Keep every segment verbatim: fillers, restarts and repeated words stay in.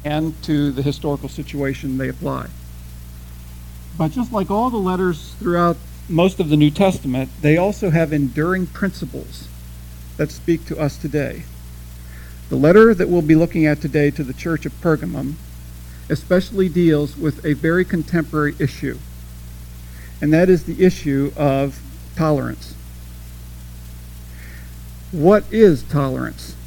and to the historical situation they apply. But just like all the letters throughout most of the New Testament, they also have enduring principles that speak to us today. The letter that we'll be looking at today to the Church of Pergamum especially deals with a very contemporary issue, and that is the issue of tolerance. What is tolerance?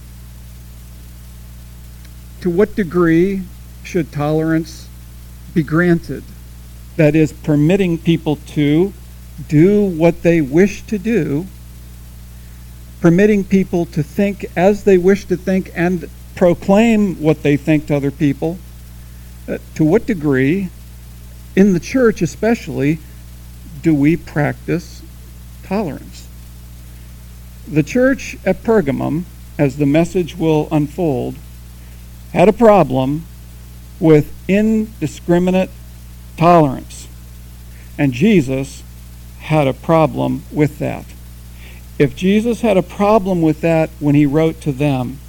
To what degree should tolerance be granted? That is, permitting people to do what they wish to do, permitting people to think as they wish to think and proclaim what they think to other people. Uh, to what degree, in the church especially, do we practice tolerance? The church at Pergamum, as the message will unfold, had a problem with indiscriminate tolerance. And Jesus had a problem with that. If Jesus had a problem with that when he wrote to them,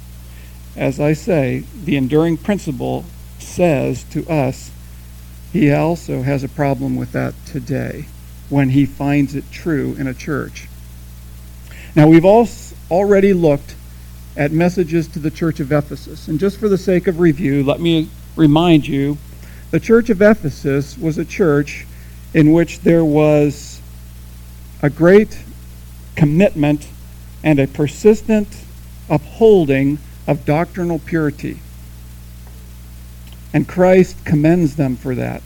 as I say, the enduring principle says to us, he also has a problem with that today when he finds it true in a church. Now, we've all already looked at messages to the church of Ephesus. And just for the sake of review, let me remind you, the church of Ephesus was a church in which there was a great commitment and a persistent upholding of doctrinal purity. And Christ commends them for that.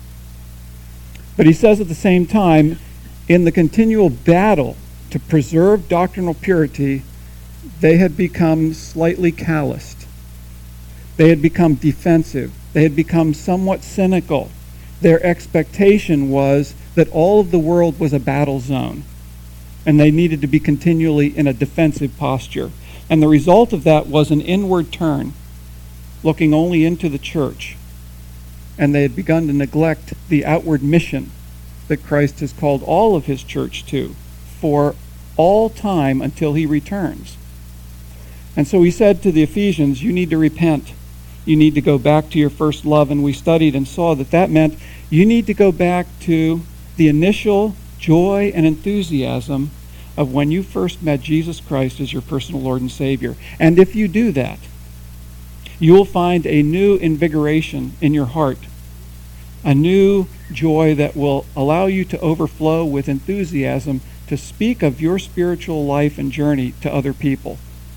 But he says at the same time, in the continual battle to preserve doctrinal purity, they had become slightly calloused. They had become defensive. They had become somewhat cynical. Their expectation was that all of the world was a battle zone, and they needed to be continually in a defensive posture. And the result of that was an inward turn, looking only into the church. And they had begun to neglect the outward mission that Christ has called all of his church to for all time until he returns. And so he said to the Ephesians, you need to repent. You need to go back to your first love. And we studied and saw that that meant you need to go back to the initial joy and enthusiasm of when you first met Jesus Christ as your personal Lord and Savior. And if you do that, you will find a new invigoration in your heart, a new joy that will allow you to overflow with enthusiasm to speak of your spiritual life and journey to other people.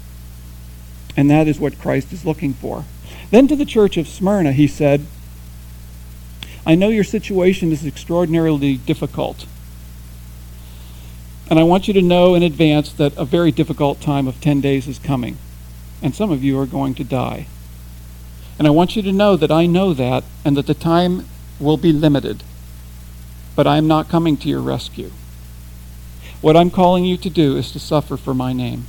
And that is what Christ is looking for. Then to the church of Smyrna, he said, I know your situation is extraordinarily difficult. And I want you to know in advance that a very difficult time of ten days is coming. And some of you are going to die. And I want you to know that I know that, and that the time will be limited. But I am not coming to your rescue. What I'm calling you to do is to suffer for my name.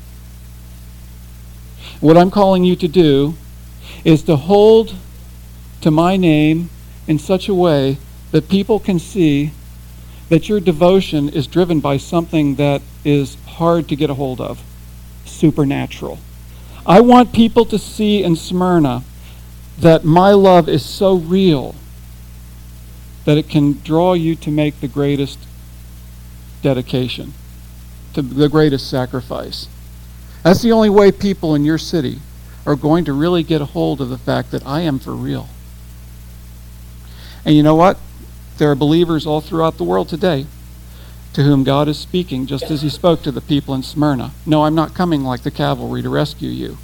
What I'm calling you to do is to hold to my name in such a way that people can see that your devotion is driven by something that is hard to get a hold of, supernatural. I want people to see in Smyrna that my love is so real that it can draw you to make the greatest dedication, to the greatest sacrifice. That's the only way people in your city are going to really get a hold of the fact that I am for real. And you know what? There are believers all throughout the world today to whom God is speaking just as he spoke to the people in Smyrna. No, I'm not coming like the cavalry to rescue you.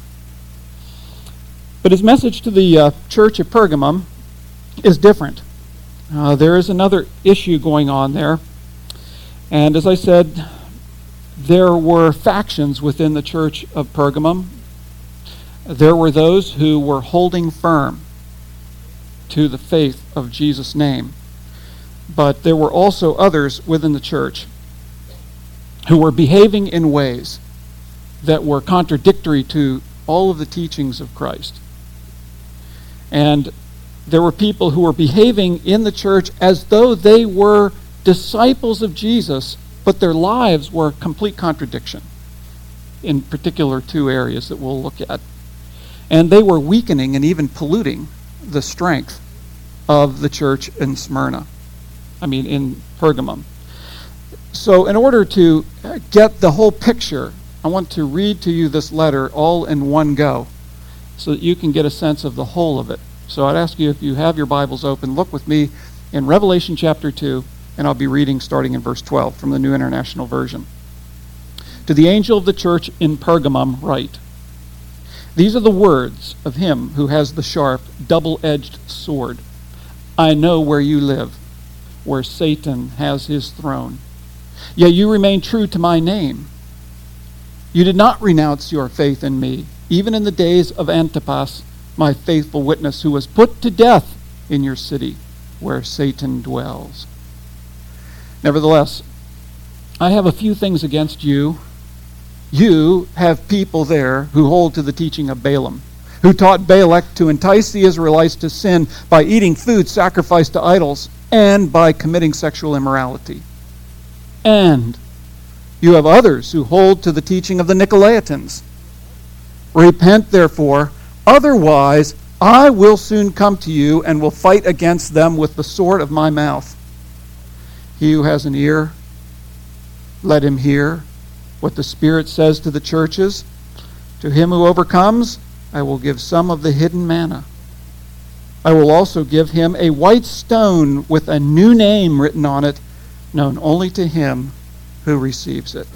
But his message to the uh, church at Pergamum is different. Uh, there is another issue going on there. And as I said, there were factions within the church of Pergamum. There were those who were holding firm to the faith of Jesus' name. But there were also others within the church who were behaving in ways that were contradictory to all of the teachings of Christ. And there were people who were behaving in the church as though they were disciples of Jesus, but their lives were a complete contradiction in particular two areas that we'll look at. And they were weakening and even polluting the strength of the church in Smyrna. I mean, in Pergamum. So in order to get the whole picture, I want to read to you this letter all in one go so that you can get a sense of the whole of it. So I'd ask you, if you have your Bibles open, look with me in Revelation chapter two, and I'll be reading starting in verse twelve from the New International Version. To the angel of the church in Pergamum write, these are the words of him who has the sharp, double-edged sword. I know where you live, where Satan has his throne. Yet you remain true to my name. You did not renounce your faith in me, even in the days of Antipas, my faithful witness, who was put to death in your city, where Satan dwells. Nevertheless, I have a few things against you. You have people there who hold to the teaching of Balaam, who taught Balak to entice the Israelites to sin by eating food sacrificed to idols and by committing sexual immorality. And you have others who hold to the teaching of the Nicolaitans. Repent, therefore, otherwise I will soon come to you and will fight against them with the sword of my mouth. He who has an ear, let him hear what the Spirit says to the churches. To him who overcomes, I will give some of the hidden manna. I will also give him a white stone with a new name written on it, known only to him who receives it.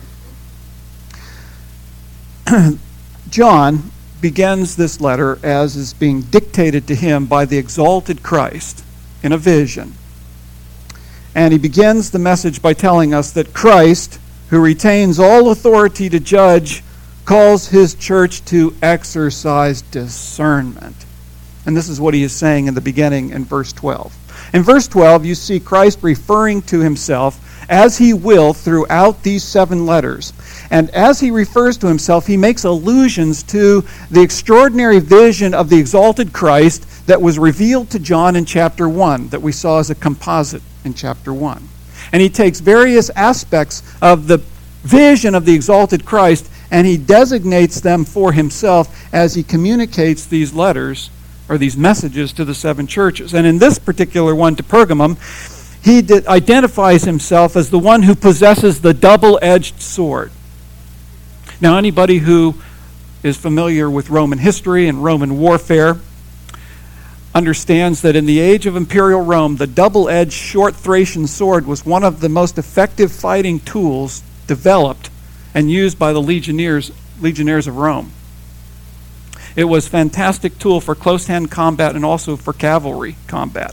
John begins this letter as is being dictated to him by the exalted Christ in a vision. And he begins the message by telling us that Christ, who retains all authority to judge, calls his church to exercise discernment. And this is what he is saying in the beginning in verse twelve. In verse twelve, you see Christ referring to himself as he will throughout these seven letters. And as he refers to himself, he makes allusions to the extraordinary vision of the exalted Christ that was revealed to John in chapter one, that we saw as a composite in chapter one. And he takes various aspects of the vision of the exalted Christ and he designates them for himself as he communicates these letters or these messages to the seven churches. And in this particular one to Pergamum, he d- identifies himself as the one who possesses the double-edged sword. Now, anybody who is familiar with Roman history and Roman warfare understands that in the age of imperial Rome, the double-edged short Thracian sword was one of the most effective fighting tools developed and used by the legionnaires, legionnaires of Rome. It was a fantastic tool for close-hand combat and also for cavalry combat.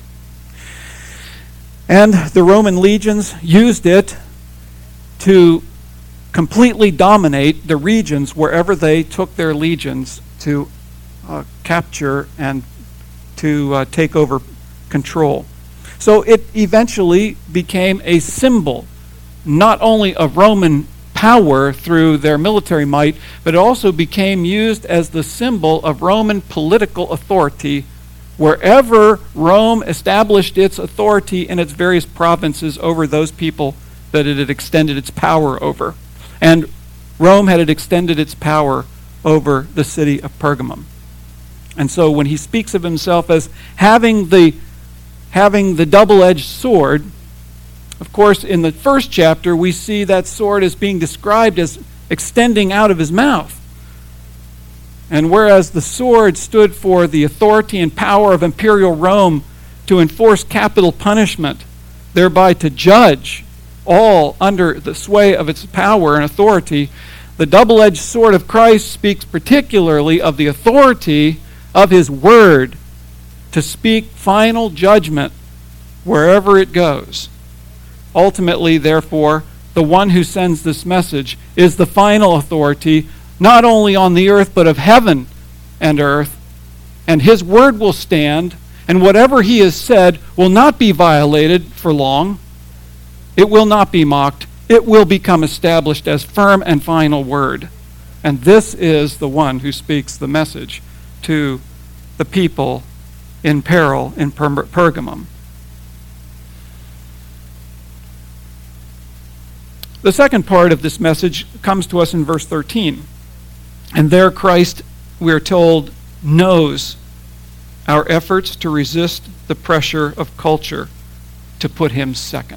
And the Roman legions used it to completely dominate the regions wherever they took their legions to uh, capture and to uh, take over control. So it eventually became a symbol, not only of Roman power through their military might, but it also became used as the symbol of Roman political authority wherever Rome established its authority in its various provinces over those people that it had extended its power over. And Rome had extended its power over the city of Pergamum. And so when he speaks of himself as having the having the double-edged sword, of course, in the first chapter, we see that sword as being described as extending out of his mouth. And whereas the sword stood for the authority and power of imperial Rome to enforce capital punishment, thereby to judge all under the sway of its power and authority, the double-edged sword of Christ speaks particularly of the authority of his word to speak final judgment wherever it goes. Ultimately, therefore, the one who sends this message is the final authority, not only on the earth, but of heaven and earth. And his word will stand, and whatever he has said will not be violated for long. It will not be mocked. It will become established as firm and final word. And this is the one who speaks the message to the people in peril in Per- Pergamum. The second part of this message comes to us in verse thirteen. And there Christ, we are told, knows our efforts to resist the pressure of culture to put him second.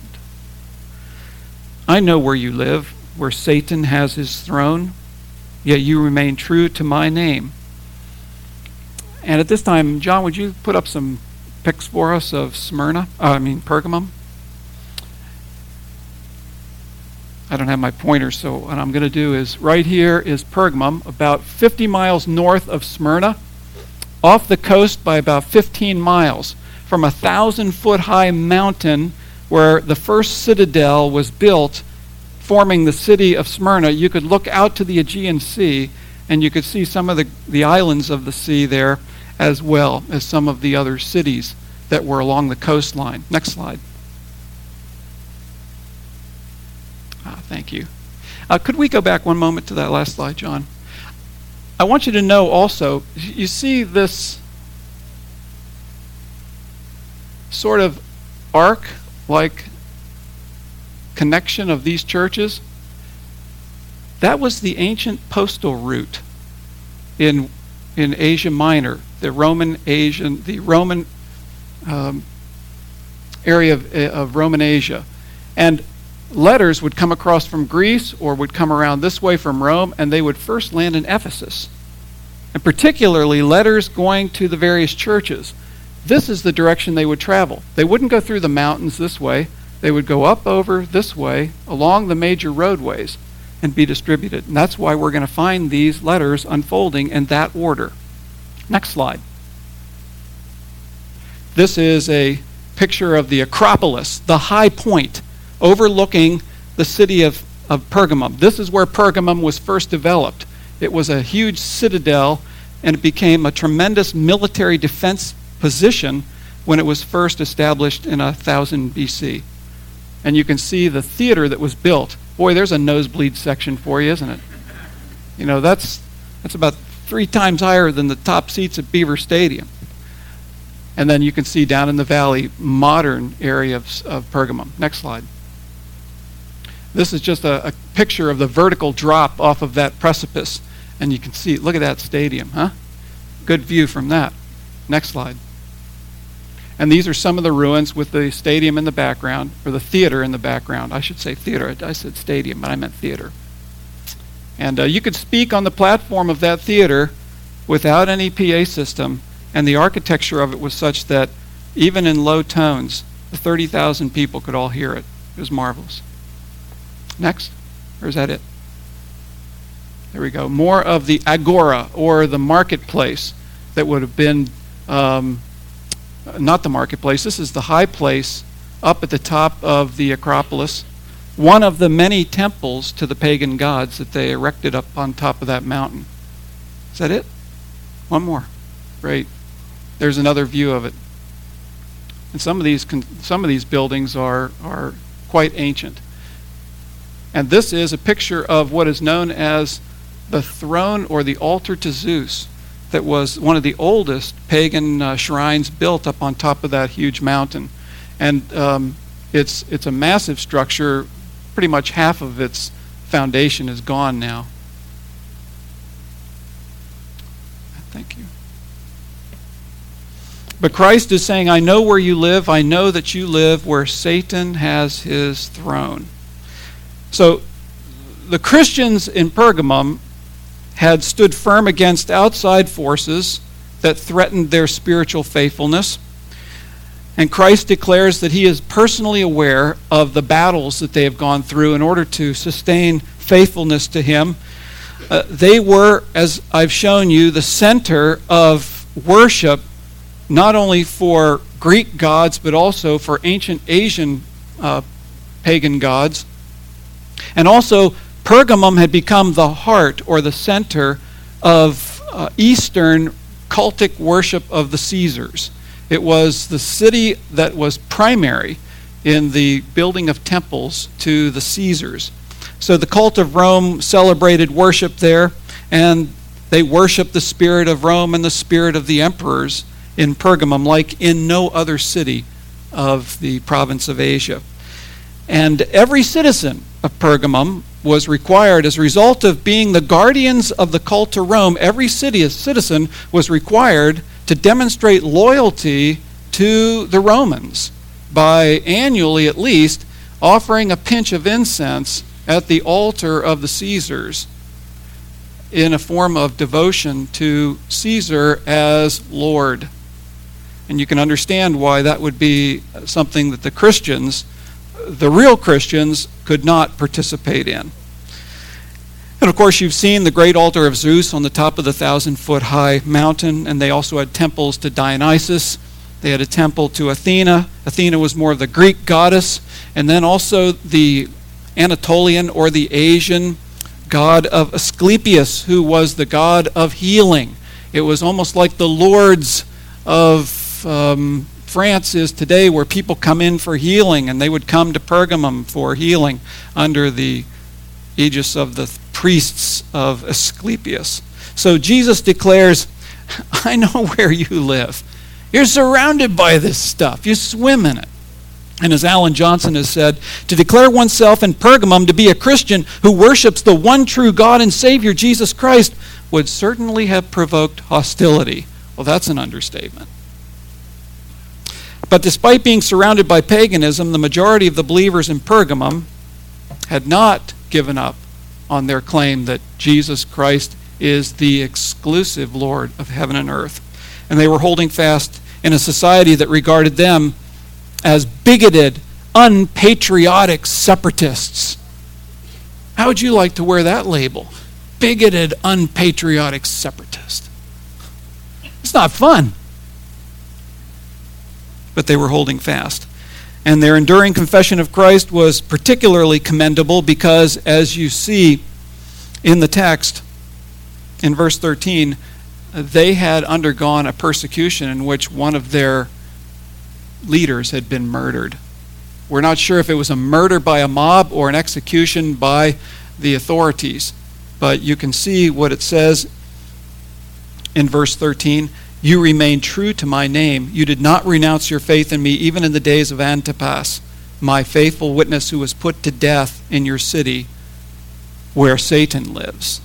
I know where you live, where Satan has his throne, yet you remain true to my name. And at this time, John, would you put up some pics for us of Smyrna, uh, I mean Pergamum? I don't have my pointer, so what I'm going to do is, right here is Pergamum, about fifty miles north of Smyrna, off the coast by about fifteen miles, from a thousand foot high mountain where the first citadel was built, forming the city of Smyrna. You could look out to the Aegean Sea, and you could see some of the, the islands of the sea there, as well as some of the other cities that were along the coastline. Next slide. Ah, thank you. Uh, could we go back one moment to that last slide, John? I want you to know also, you see this sort of arc-like connection of these churches? That was the ancient postal route in in Asia Minor, the Roman Asian, the Roman um, area of, of Roman Asia, and letters would come across from Greece or would come around this way from Rome, and they would first land in Ephesus. And particularly letters going to the various churches. This is the direction they would travel. They wouldn't go through the mountains this way. They would go up over this way along the major roadways and be distributed. And that's why we're going to find these letters unfolding in that order. Next slide. This is a picture of the Acropolis, the high point overlooking the city of, of Pergamum. This is where Pergamum was first developed. It was a huge citadel, and it became a tremendous military defense position when it was first established in one thousand B C. And you can see the theater that was built. Boy, there's a nosebleed section for you, isn't it? You know, that's that's about three times higher than the top seats at Beaver Stadium. And then you can see down in the valley, modern area of, of Pergamum. Next slide. This is just a, a picture of the vertical drop off of that precipice. And you can see, look at that stadium, huh? Good view from that. Next slide. And these are some of the ruins with the stadium in the background, or the theater in the background. I should say theater. I said stadium, but I meant theater. And uh, you could speak on the platform of that theater without any P A system, and the architecture of it was such that even in low tones, the thirty thousand people could all hear it. It was marvelous. Next. Or is that it? There we go. More of the agora, or the marketplace, that would have been, um, not the marketplace, this is the high place up at the top of the Acropolis, one of the many temples to the pagan gods that they erected up on top of that mountain. Is that it? One more. Great. There's another view of it. And some of these con- some of these buildings are are quite ancient. And this is a picture of what is known as the throne or the altar to Zeus, that was one of the oldest pagan uh, shrines built up on top of that huge mountain. And um, it's it's a massive structure. Pretty much half of its foundation is gone now. Thank you. But Christ is saying, I know where you live. I know that you live where Satan has his throne. So the Christians in Pergamum had stood firm against outside forces that threatened their spiritual faithfulness. And Christ declares that he is personally aware of the battles that they have gone through in order to sustain faithfulness to him. Uh, they were, as I've shown you, the center of worship, not only for Greek gods, but also for ancient Asian uh, pagan gods. And also, Pergamum had become the heart or the center of uh, Eastern cultic worship of the Caesars. It was the city that was primary in the building of temples to the Caesars. So the cult of Rome celebrated worship there, and they worshiped the spirit of Rome and the spirit of the emperors in Pergamum like in no other city of the province of Asia. And every citizen of Pergamum was required as a result of being the guardians of the cult to Rome. Every city, citizen was required to demonstrate loyalty to the Romans by annually at least offering a pinch of incense at the altar of the Caesars in a form of devotion to Caesar as Lord. And you can understand why that would be something that the Christians, the real Christians, could not participate in. And of course, you've seen the great altar of Zeus on the top of the thousand-foot high mountain, and they also had temples to Dionysus. They had a temple to Athena. Athena was more of the Greek goddess, and then also the Anatolian or the Asian god of Asclepius, who was the god of healing. It was almost like the lords of um, France is today, where people come in for healing, and they would come to Pergamum for healing under the aegis of the priests of Asclepius. So Jesus declares, I know where you live. You're surrounded by this stuff. You swim in it. And as Alan Johnson has said, to declare oneself in Pergamum to be a Christian who worships the one true God and Savior, Jesus Christ, would certainly have provoked hostility. Well, that's an understatement. But despite being surrounded by paganism, the majority of the believers in Pergamum had not given up on their claim that Jesus Christ is the exclusive Lord of heaven and earth. And they were holding fast in a society that regarded them as bigoted, unpatriotic separatists. How would you like to wear that label? Bigoted, unpatriotic separatist. It's not fun. But they were holding fast. And their enduring confession of Christ was particularly commendable because, as you see in the text, in verse thirteen, they had undergone a persecution in which one of their leaders had been murdered. We're not sure if it was a murder by a mob or an execution by the authorities, but you can see what it says in verse thirteen. You remained true to my name. You did not renounce your faith in me, even in the days of Antipas, my faithful witness, who was put to death in your city where Satan lives.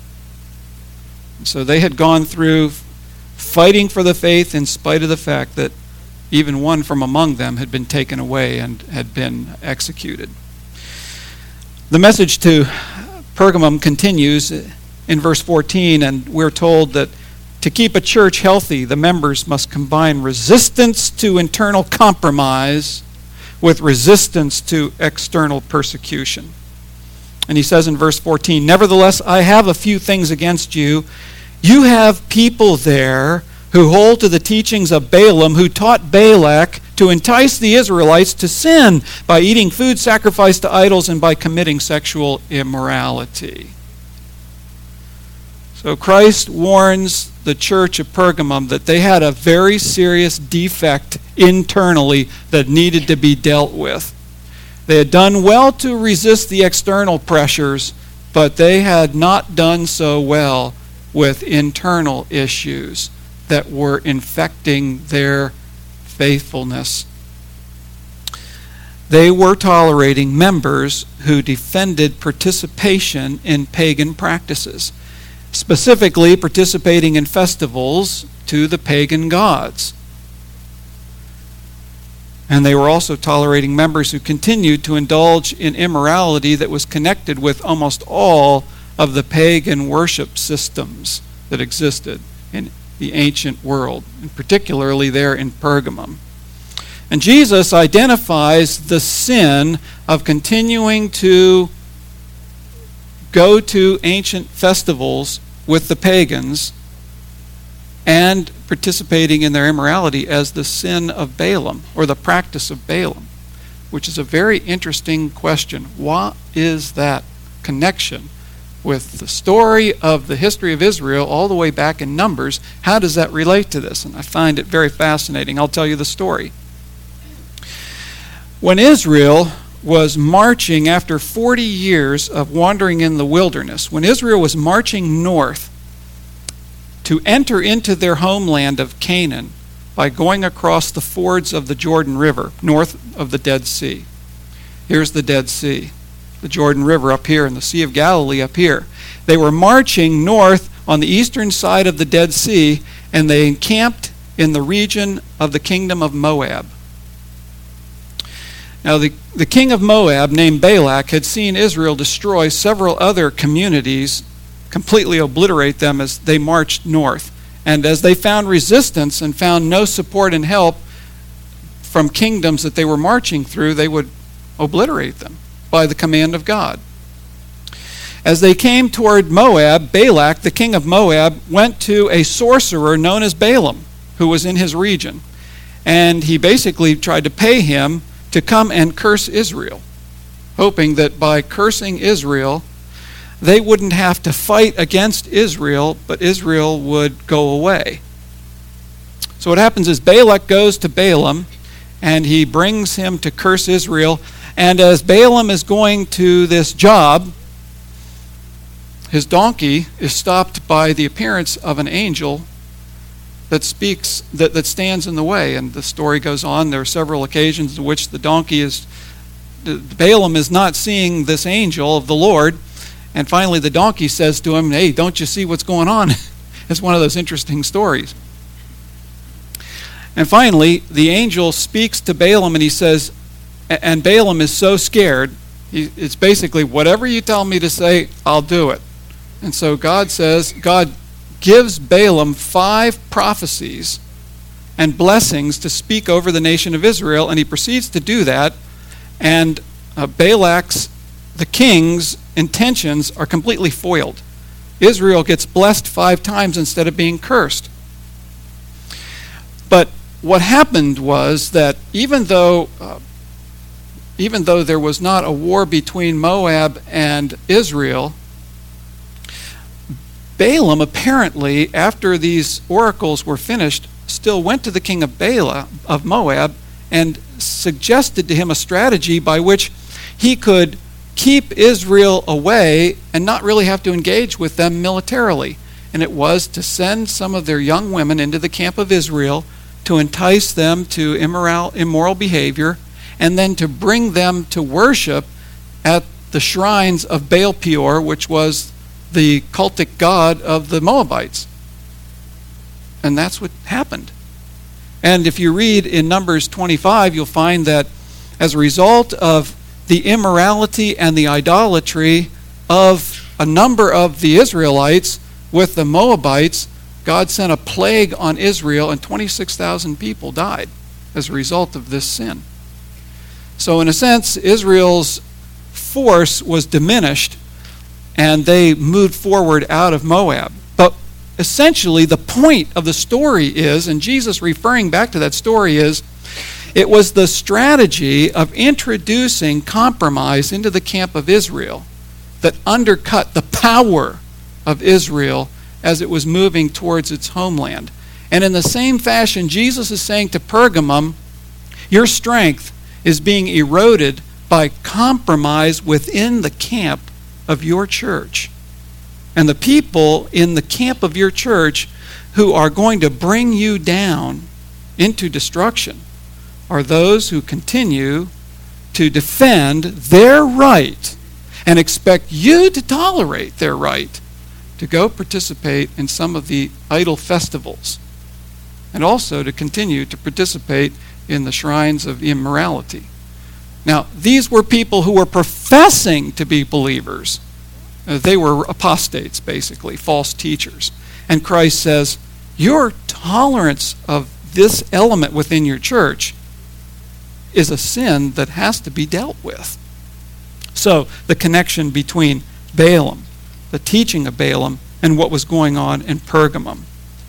So they had gone through fighting for the faith in spite of the fact that even one from among them had been taken away and had been executed. The message to Pergamum continues in verse fourteen, and we're told that to keep a church healthy, the members must combine resistance to internal compromise with resistance to external persecution. And he says in verse fourteen, nevertheless, I have a few things against you. You have people there who hold to the teachings of Balaam, who taught Balak to entice the Israelites to sin by eating food sacrificed to idols and by committing sexual immorality. So Christ warns the church of Pergamum that they had a very serious defect internally that needed to be dealt with. They had done well to resist the external pressures, but they had not done so well with internal issues that were infecting their faithfulness. They were tolerating members who defended participation in pagan practices, specifically participating in festivals to the pagan gods. And they were also tolerating members who continued to indulge in immorality that was connected with almost all of the pagan worship systems that existed in the ancient world, and particularly there in Pergamum. And Jesus identifies the sin of continuing to go to ancient festivals with the pagans and participating in their immorality as the sin of Balaam, or the practice of Balaam, which is a very interesting question. What is that connection with the story of the history of Israel all the way back in Numbers? How does that relate to this? And I find it very fascinating. I'll tell you the story. When Israel was marching after forty years of wandering in the wilderness, when Israel was marching north to enter into their homeland of Canaan by going across the fords of the Jordan River, north of the Dead Sea. Here's the Dead Sea. the Jordan River up here and the Sea of Galilee up here. They were marching north on the eastern side of the Dead Sea, and they encamped in the region of the kingdom of Moab. Now, the, the king of Moab, named Balak, had seen Israel destroy several other communities, completely obliterate them as they marched north. And as they found resistance and found no support and help from kingdoms that they were marching through, they would obliterate them by the command of God. As they came toward Moab, Balak, the king of Moab, went to a sorcerer known as Balaam, who was in his region. And he basically tried to pay him to come and curse Israel, hoping that by cursing Israel, they wouldn't have to fight against Israel, but Israel would go away. So what happens is Balak goes to Balaam, and he brings him to curse Israel. And as Balaam is going to this job, his donkey is stopped by the appearance of an angel that speaks, that, that stands in the way. And the story goes on. There are several occasions in which the donkey is, Balaam is not seeing this angel of the Lord. And finally the donkey says to him, "Hey, don't you see what's going on?" It's one of those interesting stories. And finally, the angel speaks to Balaam, and he says, and Balaam is so scared, he, it's basically, whatever you tell me to say, I'll do it. And so God says, God gives Balaam five prophecies and blessings to speak over the nation of Israel, and he proceeds to do that, and uh, Balak's, the king's intentions are completely foiled. Israel gets blessed five times instead of being cursed. But what happened was that even though uh, even though there was not a war between Moab and Israel, Balaam apparently, after these oracles were finished, still went to the king of Bala of Moab and suggested to him a strategy by which he could keep Israel away and not really have to engage with them militarily. And it was to send some of their young women into the camp of Israel to entice them to immoral, immoral behavior, and then to bring them to worship at the shrines of Baal Peor, which was the cultic god of the Moabites. And that's what happened. And if you read in Numbers twenty-five, you'll find that as a result of the immorality and the idolatry of a number of the Israelites with the Moabites, God sent a plague on Israel, and twenty-six thousand people died as a result of this sin. So in a sense, Israel's force was diminished, and they moved forward out of Moab. But essentially, the point of the story is, and Jesus referring back to that story is, it was the strategy of introducing compromise into the camp of Israel that undercut the power of Israel as it was moving towards its homeland. And in the same fashion, Jesus is saying to Pergamum, your strength is being eroded by compromise within the camp of your church. And the people in the camp of your church who are going to bring you down into destruction are those who continue to defend their right and expect you to tolerate their right to go participate in some of the idol festivals, and also to continue to participate in the shrines of immorality. Now, these were people who were professing to be believers. Uh, they were apostates, basically, false teachers. And Christ says, your tolerance of this element within your church is a sin that has to be dealt with. So, the connection between Balaam, the teaching of Balaam, and what was going on in Pergamum.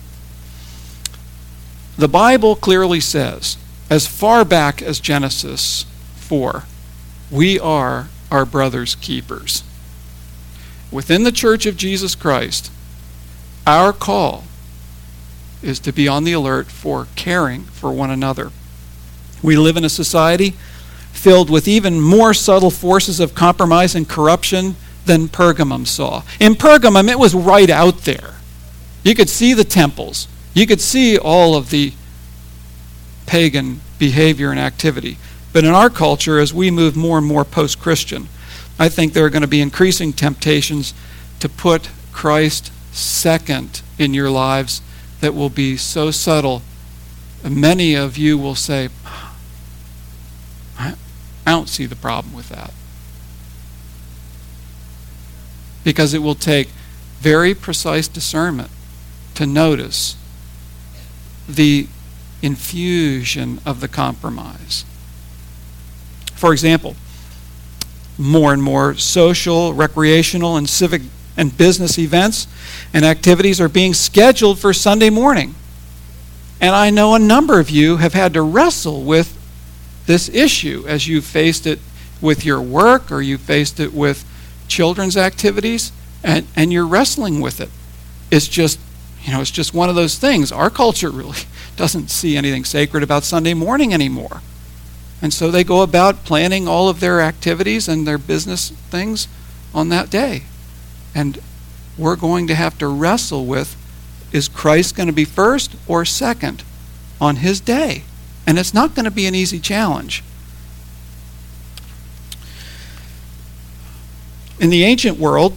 The Bible clearly says, as far back as Genesis four, we are our brother's keepers. Within the Church of Jesus Christ, our call is to be on the alert for caring for one another. We live in a society filled with even more subtle forces of compromise and corruption than Pergamum saw. In Pergamum, it was right out there. You could see the temples. You could see all of the pagan behavior and activity. But in our culture, as we move more and more post-Christian, I think there are going to be increasing temptations to put Christ second in your lives that will be so subtle. Many of you will say, I don't see the problem with that. Because it will take very precise discernment to notice the infusion of the compromise. For example, more and more social, recreational, and civic and business events and activities are being scheduled for Sunday morning. And I know a number of you have had to wrestle with this issue as you faced it with your work or you faced it with children's activities, and, and you're wrestling with it. It's just, you know, it's just one of those things. Our culture really doesn't see anything sacred about Sunday morning anymore. And so they go about planning all of their activities and their business things on that day. And we're going to have to wrestle with, is Christ going to be first or second on his day? And it's not going to be an easy challenge. In the ancient world,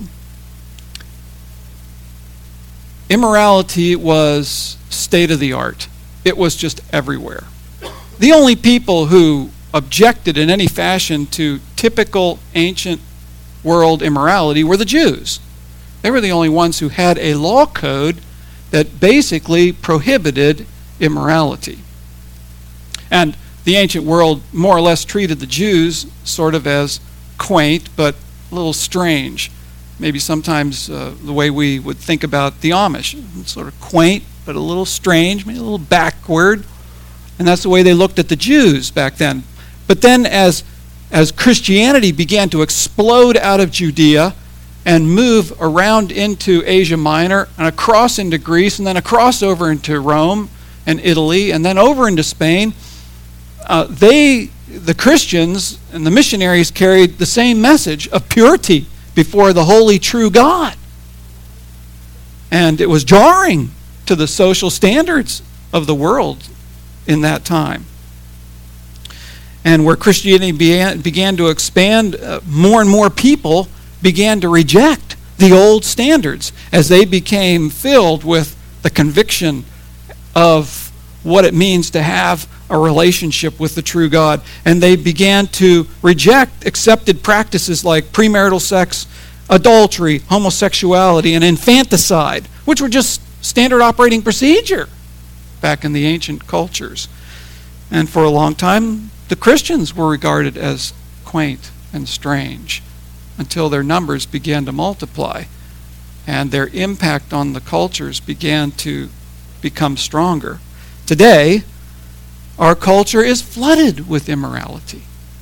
immorality was state of the art. It was just everywhere. The only people who objected in any fashion to typical ancient world immorality were the Jews. They were the only ones who had a law code that basically prohibited immorality. And the ancient world more or less treated the Jews sort of as quaint but a little strange. Maybe sometimes uh, the way we would think about the Amish. It's sort of quaint but a little strange, maybe a little backward. And that's the way they looked at the Jews back then. But then as, as Christianity began to explode out of Judea and move around into Asia Minor and across into Greece and then across over into Rome and Italy and then over into Spain, uh, they, the Christians and the missionaries carried the same message of purity before the holy true God. And it was jarring to the social standards of the world in that time. And where Christianity began, began to expand, uh, more and more people began to reject the old standards as they became filled with the conviction of what it means to have a relationship with the true God. And they began to reject accepted practices like premarital sex, adultery, homosexuality, and infanticide, which were just standard operating procedure back in the ancient cultures. And for a long time, the Christians were regarded as quaint and strange until their numbers began to multiply and their impact on the cultures began to become stronger. Today, our culture is flooded with immorality.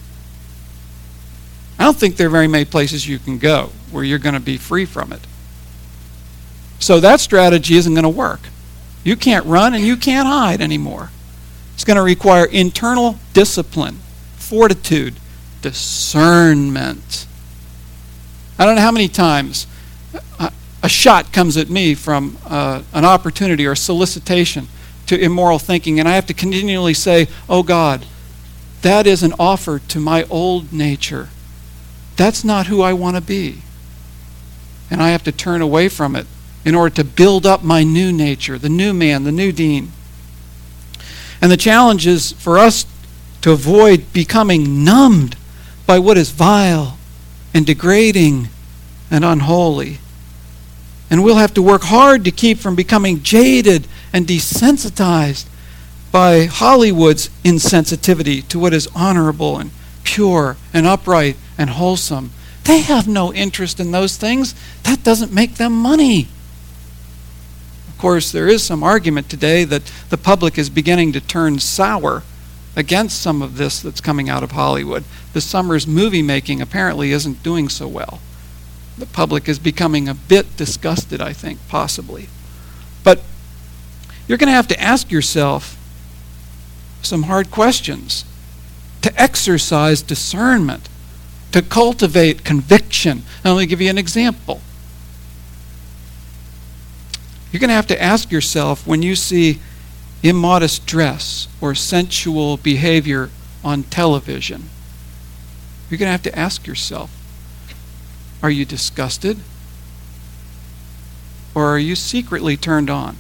I don't think there are very many places you can go where you're going to be free from it. So that strategy isn't going to work. You can't run and you can't hide anymore. It's going to require internal discipline, fortitude, discernment. I don't know how many times a, a shot comes at me from uh, an opportunity or solicitation to immoral thinking, and I have to continually say, oh God, that is an offer to my old nature. That's not who I want to be. And I have to turn away from it in order to build up my new nature, the new man, the new Dean. And the challenge is for us to avoid becoming numbed by what is vile and degrading and unholy. And we'll have to work hard to keep from becoming jaded and desensitized by Hollywood's insensitivity to what is honorable and pure and upright and wholesome. They have no interest in those things. That doesn't make them money. Of course, there is some argument today that the public is beginning to turn sour against some of this that's coming out of Hollywood. This summer's movie making apparently isn't doing so well. The public is becoming a bit disgusted, I think, possibly. But you're going to have to ask yourself some hard questions, to exercise discernment, to cultivate conviction. And let me give you an example. You're going to have to ask yourself, when you see immodest dress or sensual behavior on television, you're going to have to ask yourself, Are you disgusted? Or are you secretly turned on?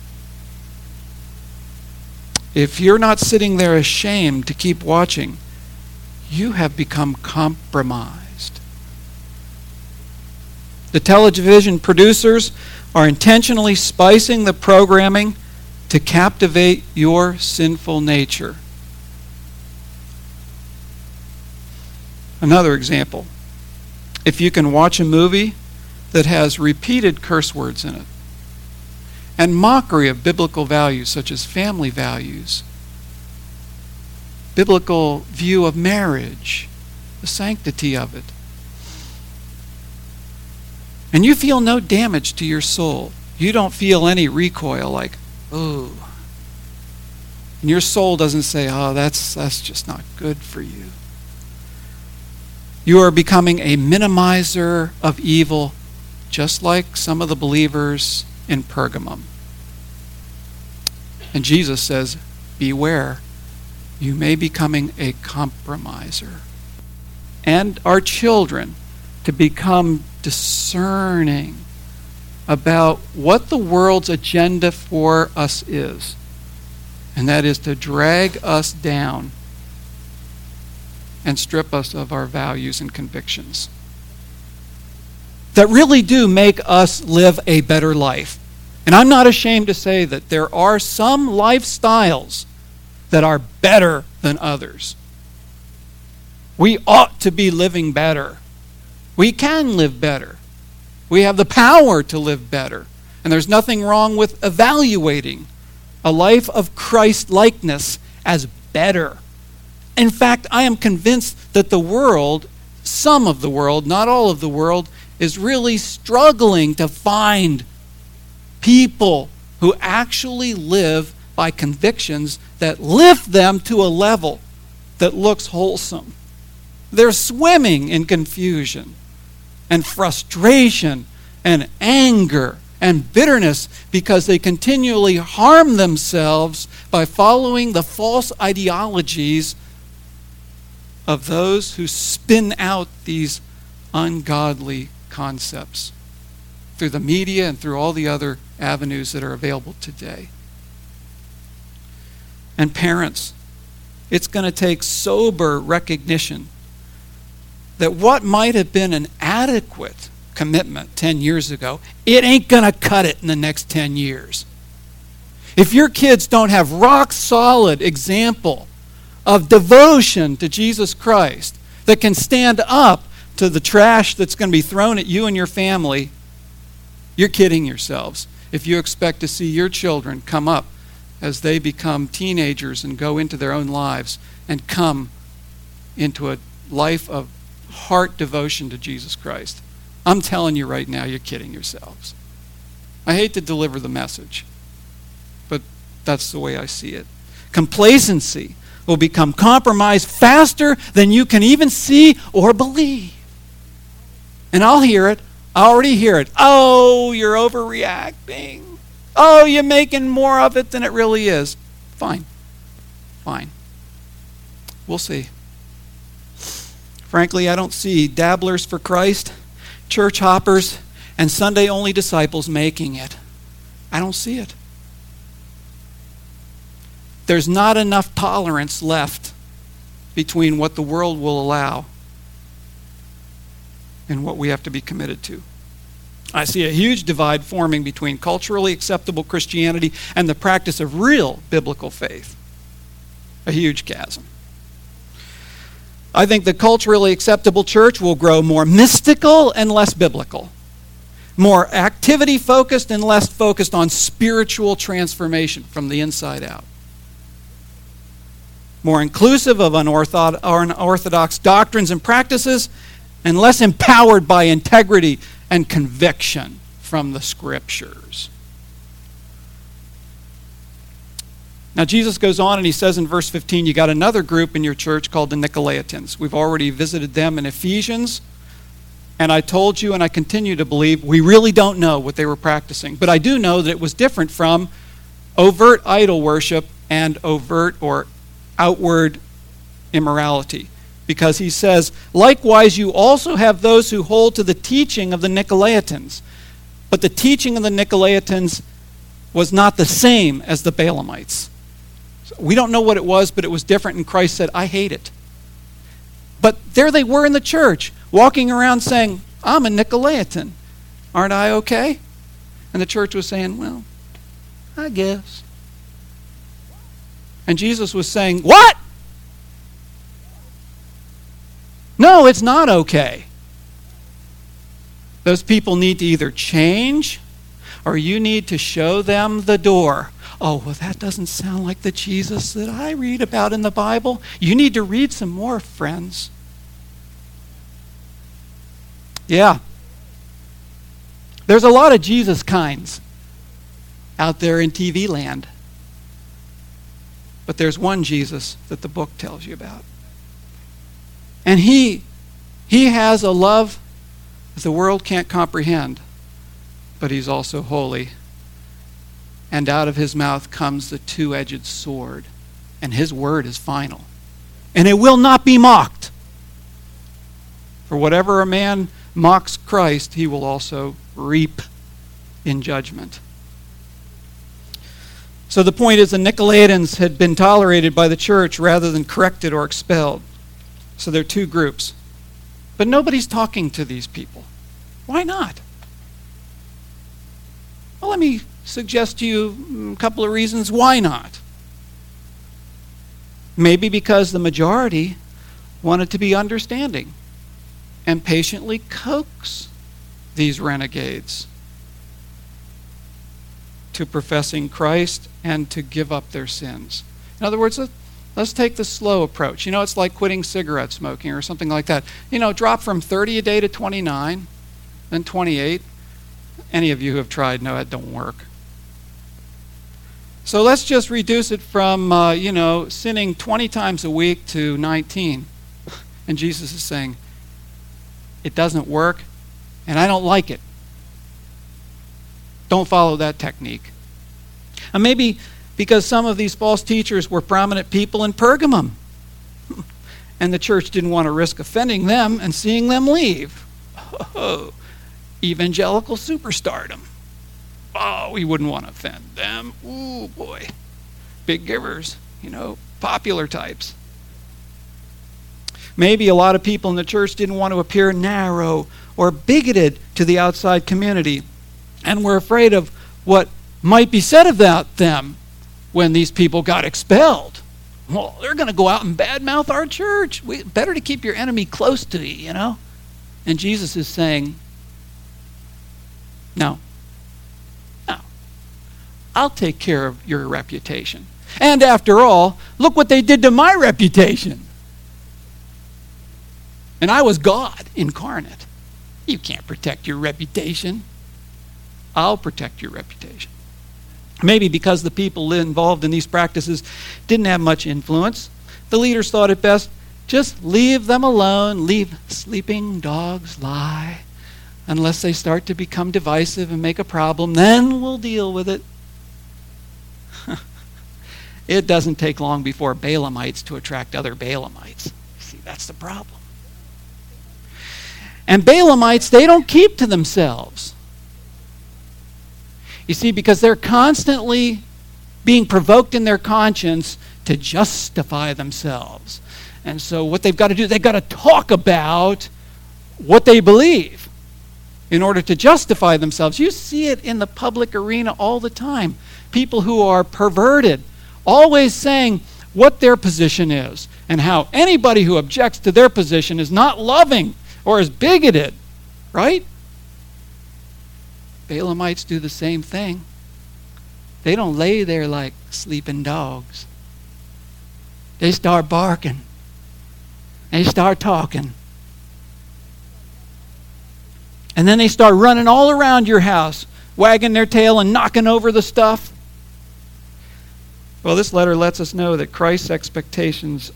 If you're not sitting there ashamed to keep watching, you have become compromised. The television producers are intentionally spicing the programming to captivate your sinful nature. Another example. If you can watch a movie that has repeated curse words in it and mockery of biblical values such as family values, biblical view of marriage, the sanctity of it, and you feel no damage to your soul, you don't feel any recoil like, oh, and your soul doesn't say, oh, that's that's just not good for you. You are becoming a minimizer of evil, just like some of the believers in Pergamum. And Jesus says, beware, you may be becoming a compromiser. And our children to become discerning about what the world's agenda for us is. And that is to drag us down and strip us of our values and convictions that really do make us live a better life. And I'm not ashamed to say that there are some lifestyles that are better than others. We ought to be living better. We can live better. We have the power to live better. And there's nothing wrong with evaluating a life of Christ-likeness as better. In fact, I am convinced that the world, some of the world, not all of the world, is really struggling to find people who actually live by convictions that lift them to a level that looks wholesome. They're swimming in confusion and frustration and anger and bitterness because they continually harm themselves by following the false ideologies of those who spin out these ungodly concepts through the media and through all the other avenues that are available today. And parents, it's going to take sober recognition that what might have been an adequate commitment ten years ago, it ain't going to cut it in the next ten years. If your kids don't have rock solid example of devotion to Jesus Christ that can stand up to the trash that's going to be thrown at you and your family, you're kidding yourselves if you expect to see your children come up as they become teenagers and go into their own lives and come into a life of heart devotion to Jesus Christ. I'm telling you right now, you're kidding yourselves. I hate to deliver the message, but that's the way I see it. Complacency will become compromised faster than you can even see or believe. And I'll hear it. I already hear it. Oh, you're overreacting. Oh, you're making more of it than it really is. Fine. Fine. We'll see. Frankly, I don't see dabblers for Christ, church hoppers, and Sunday-only disciples making it. I don't see it. There's not enough tolerance left between what the world will allow and what we have to be committed to. I see a huge divide forming between culturally acceptable Christianity and the practice of real biblical faith. A huge chasm. I think the culturally acceptable church will grow more mystical and less biblical, more activity-focused and less focused on spiritual transformation from the inside out, more inclusive of unorthodox, unorthodox doctrines and practices, and less empowered by integrity and conviction from the Scriptures. Now, Jesus goes on and he says in verse fifteen, you got another group in your church called the Nicolaitans. We've already visited them in Ephesians, and I told you and I continue to believe we really don't know what they were practicing. But I do know that it was different from overt idol worship and overt or outward immorality. because he says, likewise you also have those who hold to the teaching of the Nicolaitans. But the teaching of the Nicolaitans was not the same as the Balaamites. So we don't know what it was, but it was different, and Christ said, I hate it. But there they were in the church, walking around saying, I'm a Nicolaitan. Aren't I okay? And the church was saying, well, I guess. And Jesus was saying, what? No, it's not okay. Those people need to either change, or you need to show them the door. Oh, well, that doesn't sound like the Jesus that I read about in the Bible. You need to read some more, friends. Yeah. There's a lot of Jesus kinds out there in T V land. But there's one Jesus that the book tells you about. And he, he has a love that the world can't comprehend, but he's also holy. And out of his mouth comes the two-edged sword, and his word is final. And it will not be mocked. For whatever a man mocks Christ, he will also reap in judgment. So the point is, the Nicolaitans had been tolerated by the church rather than corrected or expelled. So there are two groups. But nobody's talking to these people. Why not? Well, let me suggest to you a couple of reasons why not. Maybe because the majority wanted to be understanding and patiently coax these renegades to professing Christ and to give up their sins. In other words, let's take the slow approach. You know, it's like quitting cigarette smoking or something like that. You know, drop from thirty a day to twenty-nine, then twenty-eight. Any of you who have tried know it don't work. So let's just reduce it from, uh, you know, sinning twenty times a week to nineteen. And Jesus is saying, it doesn't work, and I don't like it. Don't follow that technique. And maybe because some of these false teachers were prominent people in Pergamum, and the church didn't want to risk offending them and seeing them leave. Oh, evangelical superstardom. Oh, we wouldn't want to offend them. Ooh, boy. Big givers, you know, popular types. Maybe a lot of people in the church didn't want to appear narrow or bigoted to the outside community, and were afraid of what might be said about them when these people got expelled. Well, they're going to go out and badmouth our church. We, better to keep your enemy close to you, you know? And Jesus is saying, no. No. I'll take care of your reputation. And after all, look what they did to my reputation. And I was God incarnate. You can't protect your reputation. I'll protect your reputation. Maybe because the people involved in these practices didn't have much influence, the leaders thought it best, just leave them alone, leave sleeping dogs lie. Unless they start to become divisive and make a problem, then we'll deal with it. It doesn't take long before Balaamites to attract other Balaamites. See, that's the problem. And Balaamites, they don't keep to themselves. You see, because they're constantly being provoked in their conscience to justify themselves. And so what they've got to do, they've got to talk about what they believe in order to justify themselves. You see it in the public arena all the time. People who are perverted, always saying what their position is and how anybody who objects to their position is not loving or is bigoted, right? Balaamites do the same thing. They don't lay there like sleeping dogs. They start barking. They start talking. And then they start running all around your house, wagging their tail and knocking over the stuff. Well, this letter lets us know that Christ's expectations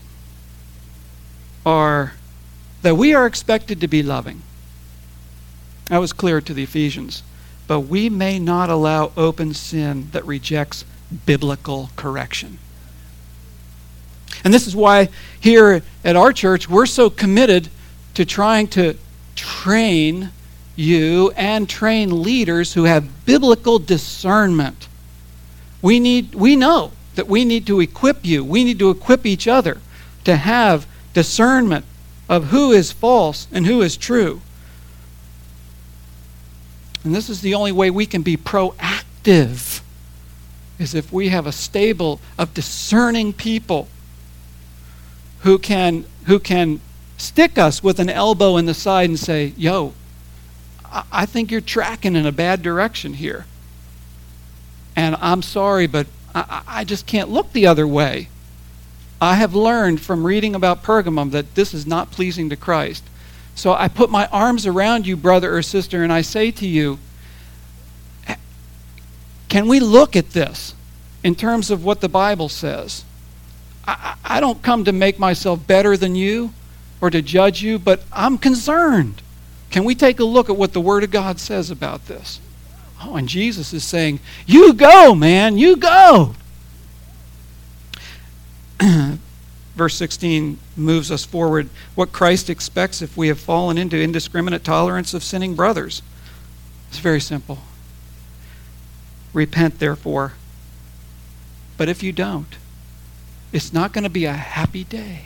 are that we are expected to be loving. That was clear to the Ephesians. But we may not allow open sin that rejects biblical correction. And this is why here at our church, we're so committed to trying to train you and train leaders who have biblical discernment. We need, we know that we need to equip you. We need to equip each other to have discernment of who is false and who is true. And this is the only way we can be proactive, is if we have a stable of discerning people who can who can stick us with an elbow in the side and say, yo, I, I think you're tracking in a bad direction here. And I'm sorry, but I, I just can't look the other way. I have learned from reading about Pergamum that this is not pleasing to Christ. So I put my arms around you, brother or sister, and I say to you, can we look at this in terms of what the Bible says? I, I don't come to make myself better than you or to judge you, but I'm concerned. Can we take a look at what the Word of God says about this? Oh, and Jesus is saying, you go, man, you go. Verse sixteen moves us forward. What Christ expects if we have fallen into indiscriminate tolerance of sinning brothers. It's very simple. Repent, therefore. But if you don't, it's not going to be a happy day.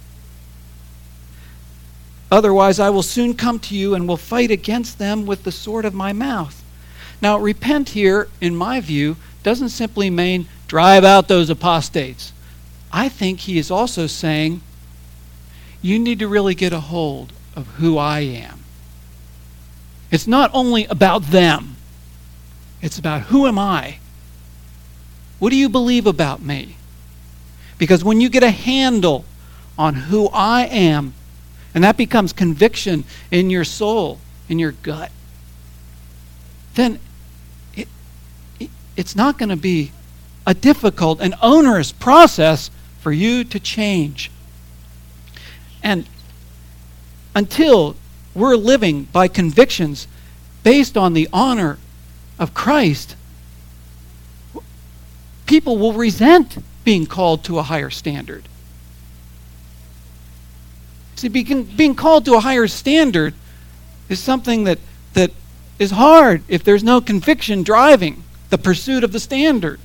Otherwise, I will soon come to you and will fight against them with the sword of my mouth. Now, repent here, in my view, doesn't simply mean drive out those apostates. I think he is also saying, you need to really get a hold of who I am. It's not only about them. It's about who am I? What do you believe about me? Because when you get a handle on who I am, and that becomes conviction in your soul, in your gut, then it, it, it's not going to be a difficult and onerous process for you to change. And until we're living by convictions based on the honor of Christ, people will resent being called to a higher standard. See, being, being called to a higher standard is something that, that is hard if there's no conviction driving the pursuit of the standard.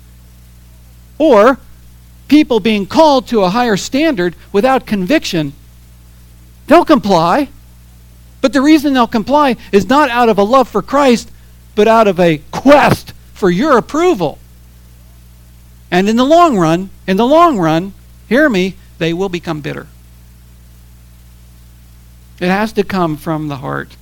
Or people being called to a higher standard without conviction, they'll comply. But the reason they'll comply is not out of a love for Christ, but out of a quest for your approval. And in the long run, in the long run, hear me, they will become bitter. It has to come from the heart.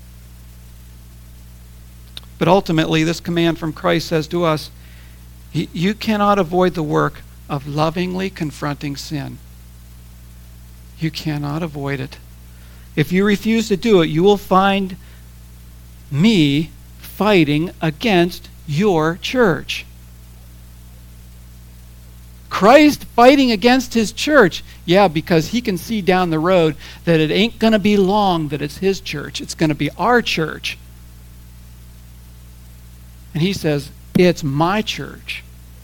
But ultimately, this command from Christ says to us, you cannot avoid the work of lovingly confronting sin. You cannot avoid it. If you refuse to do it, you will find me fighting against your church. Christ fighting against his church. Yeah, because he can see down the road that it ain't going to be long that it's his church. It's going to be our church. And he says, it's my church.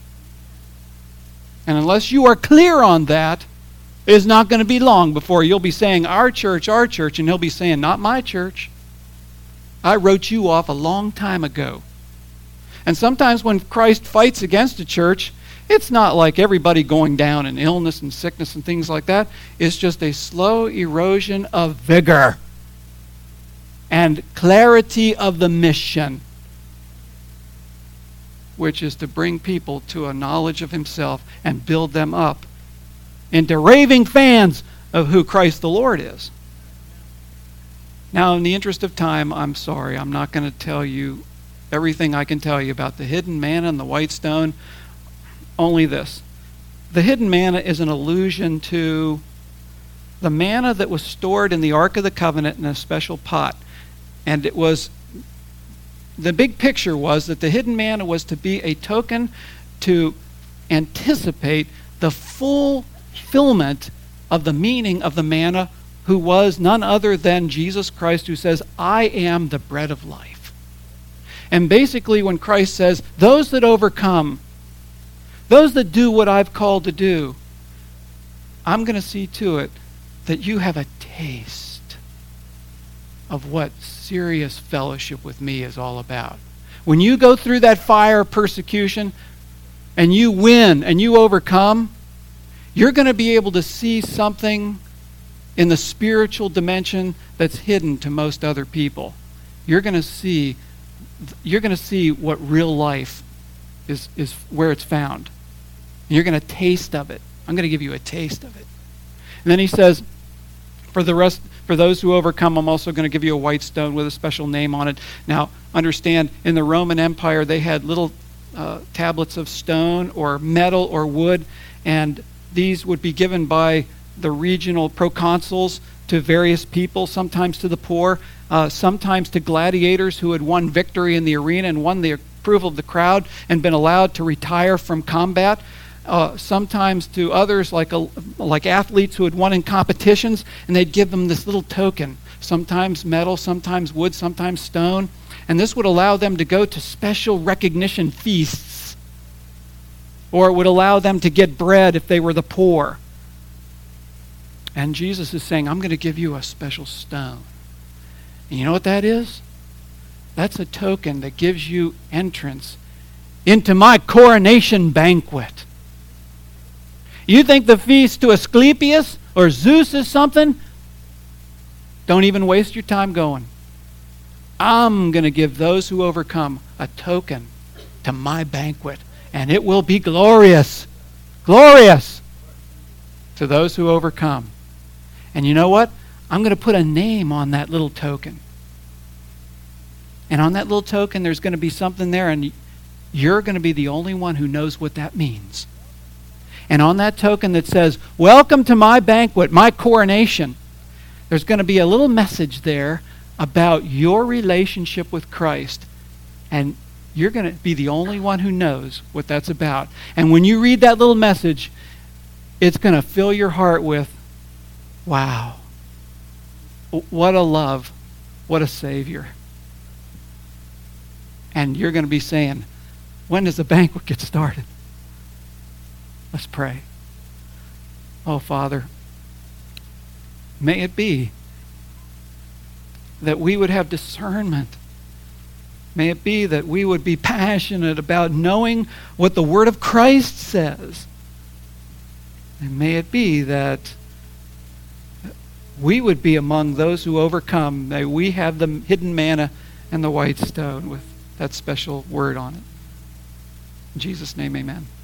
And unless you are clear on that, it's not going to be long before you'll be saying, our church, our church, and he'll be saying, not my church. I wrote you off a long time ago. And sometimes when Christ fights against a church, it's not like everybody going down in illness and sickness and things like that. It's just a slow erosion of vigor and clarity of the mission, which is to bring people to a knowledge of himself and build them up into raving fans of who Christ the Lord is. Now, in the interest of time, I'm sorry, I'm not going to tell you everything I can tell you about the hidden manna and the white stone. Only this. The hidden manna is an allusion to the manna that was stored in the Ark of the Covenant in a special pot. And it was, the big picture was that the hidden manna was to be a token to anticipate the full fulfillment of the meaning of the manna, who was none other than Jesus Christ, who says, I am the bread of life. And basically when Christ says, those that overcome, those that do what I've called to do, I'm going to see to it that you have a taste of what serious fellowship with me is all about. When you go through that fire of persecution and you win and you overcome, you're going to be able to see something in the spiritual dimension that's hidden to most other people. You're going to see you're going to see what real life is is where it's found. You're going to taste of it. I'm going to give you a taste of it. And then he says, for the rest, for those who overcome, I'm also going to give you a white stone with a special name on it. Now, understand, in the Roman Empire, they had little uh, tablets of stone or metal or wood, and these would be given by the regional proconsuls to various people, sometimes to the poor, uh, sometimes to gladiators who had won victory in the arena and won the approval of the crowd and been allowed to retire from combat. Uh, sometimes to others like a, like athletes who had won in competitions, and they'd give them this little token, sometimes metal, sometimes wood, sometimes stone, and this would allow them to go to special recognition feasts, or it would allow them to get bread if they were the poor. And Jesus is saying, I'm going to give you a special stone. And you know what that is? That's a token that gives you entrance into my coronation banquet. You think the feast to Asclepius or Zeus is something? Don't even waste your time going. I'm going to give those who overcome a token to my banquet, and it will be glorious. Glorious to those who overcome. And you know what? I'm going to put a name on that little token. And on that little token, there's going to be something there, and you're going to be the only one who knows what that means. And on that token that says, welcome to my banquet, my coronation, there's going to be a little message there about your relationship with Christ. And you're going to be the only one who knows what that's about. And when you read that little message, it's going to fill your heart with, wow, what a love, what a Savior. And you're going to be saying, when does the banquet get started? Let's pray. Oh, Father, may it be that we would have discernment. May it be that we would be passionate about knowing what the Word of Christ says. And may it be that we would be among those who overcome. May we have the hidden manna and the white stone with that special word on it. In Jesus' name, amen.